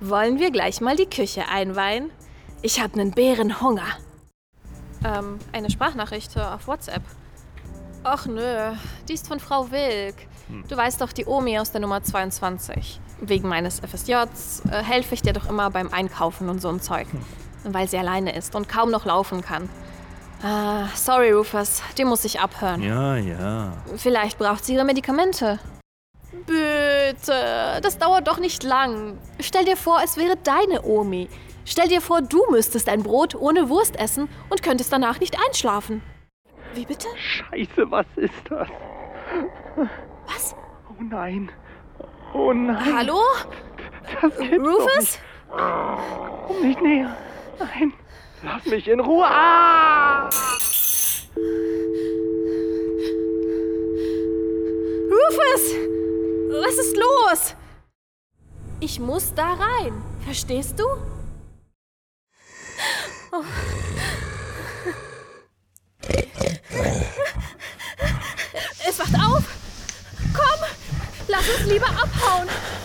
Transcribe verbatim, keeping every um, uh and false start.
Wollen wir gleich mal die Küche einweihen? Ich hab nen Bärenhunger. Ähm, eine Sprachnachricht auf WhatsApp. Ach nö, die ist von Frau Wilk. Du weißt doch, die Omi aus der Nummer zweiundzwanzig. Wegen meines F S Js äh, helfe ich dir doch immer beim Einkaufen und so ein Zeug. Weil sie alleine ist und kaum noch laufen kann. Ah, sorry, Rufus, die muss ich abhören. Ja, ja. Vielleicht braucht sie ihre Medikamente. Bitte, das dauert doch nicht lang. Stell dir vor, es wäre deine Omi. Stell dir vor, du müsstest ein Brot ohne Wurst essen und könntest danach nicht einschlafen. Wie bitte? Scheiße, was ist das? Was? Oh nein. Oh nein. Hallo? Das gibt's Rufus? doch nicht. Komm nicht näher. Nein. Lass mich in Ruhe. Ah! Rufus! Was ist los? Ich muss da rein. Verstehst du? Oh. Es wacht auf. Komm, lass uns lieber abhauen.